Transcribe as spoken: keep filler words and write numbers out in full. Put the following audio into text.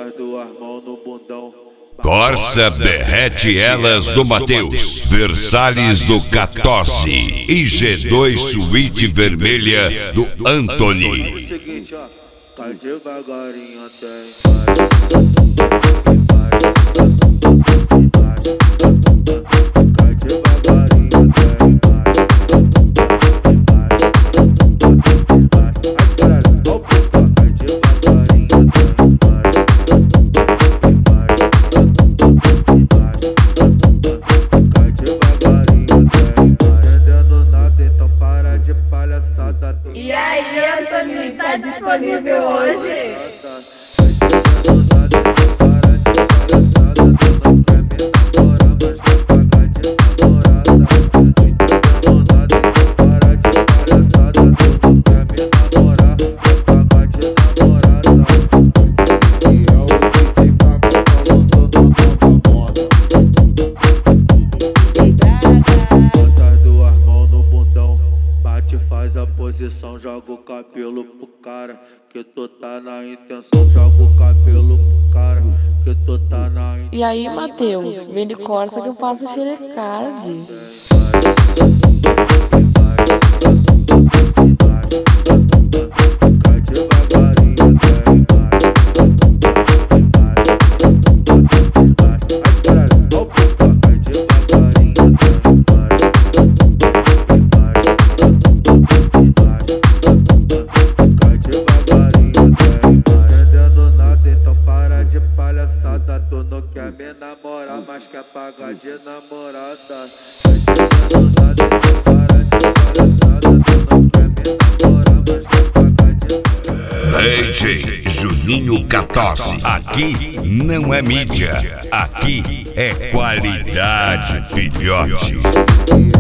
Botar duas mãos no bundão. Corsa Berrete Elas do Mateus, Versalhes do quatorze e G dois Suíte Vermelha do Anthony. Seguinte, ó, tá devagarinho até E aí, Anthony, tá disponível hoje? Faz a posição, joga o cabelo pro cara, que tu tá na intenção, joga o cabelo pro cara, que tu tá na intenção. E aí, Mateus, vem de Corsa que eu faço xerecard. Tu não quer me namorar, mas quer pagar de namorada. D J Juninho quatorze. Aqui não é mídia, aqui é qualidade, filhote.